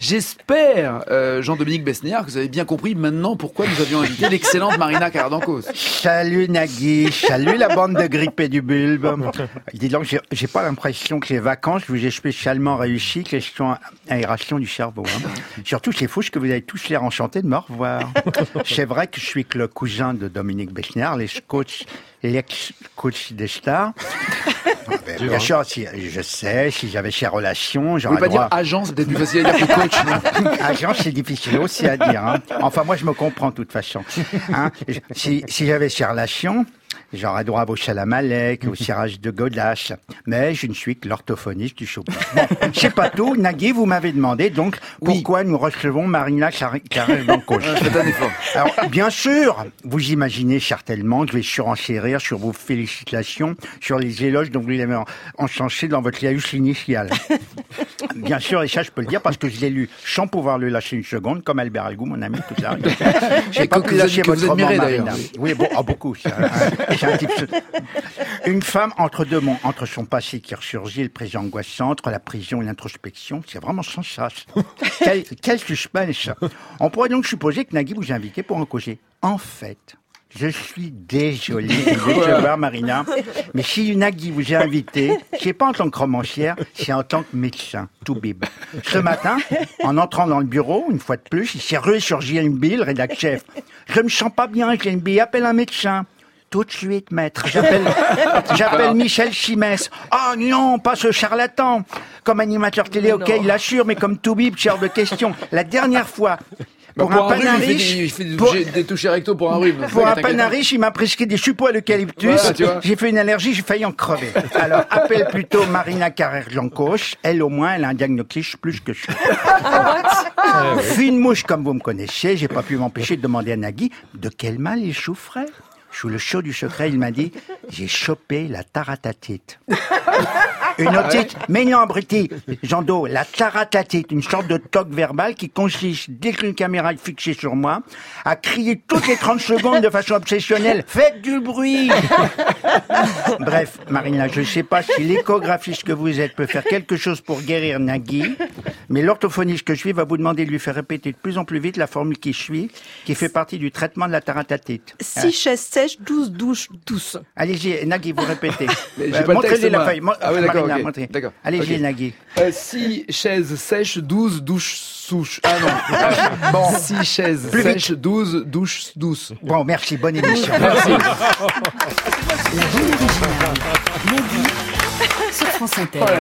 J'espère, Jean-Dominique Besnéard, que vous avez bien compris maintenant pourquoi nous avions invité l'excellente Marina Carrère-Dancos. Salut Nagui, salut la bande de grippés du bulbe. Dis donc, j'ai pas l'impression que les vacances vous aient spécialement réussi, question aération du cerveau. Surtout, c'est fou ce que vous avez tous l'air enchantés de me revoir. C'est vrai que je suis que le cousin de Dominique Besnéard, l'ex-coach des stars. Bien sûr, je sais, si j'avais ces relations, j'aurais Vous pouvez pas dire agent, c'est peut-être plus facile à dire que coach. Agent, c'est difficile aussi à dire. Enfin, moi, je me comprends de toute façon. Si j'avais ces relations, j'aurais droit à vos Chalamalek, au cirage de Godache. Mais je ne suis que l'orthophoniste du Chopin. Bon, c'est pas tout. Nagui, vous m'avez demandé donc pourquoi nous recevons Marina Carrère-Dancos. Faites un effort. Alors, bien sûr, vous imaginez certainement que je vais surenchérir sur vos félicitations, sur les éloges dont vous l'avez enchanché dans votre laïus initial. Bien sûr, et ça, je peux le dire parce que je l'ai lu sans pouvoir le lâcher une seconde, comme Albert Algou, mon ami, tout ça. J'ai pas pu lâcher votre roman, Marina. Oui, bon, beaucoup, ça. C'est un type... Une femme entre deux mondes, entre son passé qui ressurgit, le présent angoissant, entre la prison et l'introspection. C'est vraiment sans sas. Quel suspense. On pourrait donc supposer que Nagui vous a invité pour en causer. En fait, je suis désolé de vous voir, Marina, mais si Nagui vous a invité, c'est pas en tant que romancière, c'est en tant que médecin, tout bib. Ce matin, en entrant dans le bureau, une fois de plus, il s'est rué sur Gilles Bill, rédac chef. Je me sens pas bien, Gilles Bill, appelle un médecin. Tout de suite, maître. J'appelle Michel Chimès. Oh non, pas ce charlatan. Comme animateur télé, ok, il assure, mais comme tout bib, cher de questions. La dernière fois, pour un panariche, il fait des touchés recto pour un rhume. Pour un panariche, il m'a prescrit des suppots à l'eucalyptus. Voilà, j'ai fait une allergie, j'ai failli en crever. Alors, appelle plutôt Marina Carrère-Dancos. Elle, au moins, elle a un diagnostic plus que je. Fine mouche, comme vous me connaissez, j'ai pas pu m'empêcher de demander à Nagui de quel mal il souffrait. Sous le chaud du secret, il m'a dit « J'ai chopé la taratatite ». Une otite, mais non, abruti, Jando, la taratatite, une sorte de toc verbal qui consiste, dès qu'une caméra est fixée sur moi, à crier toutes les 30 secondes de façon obsessionnelle « Faites du bruit !» Bref, Marina, je ne sais pas si l'échographiste que vous êtes peut faire quelque chose pour guérir Nagui, mais l'orthophoniste que je suis va vous demander de lui faire répéter de plus en plus vite la formule qui suit, qui fait partie du traitement de la taratatite. 6 chaises sèches, 12 douches douces. Allez-y, Nagui, vous répétez. Montrez-lui la feuille. Ah oui, d'accord. Marina, Okay. montrez. D'accord. Allez-y, Okay. Nagui. 6 chaises sèches, 12 douches souches. Ah non. Bon. 6 chaises sèches, 12 douches douces. Bon, merci, bonne émission. Merci. La bande originale. Nagui sur France Inter.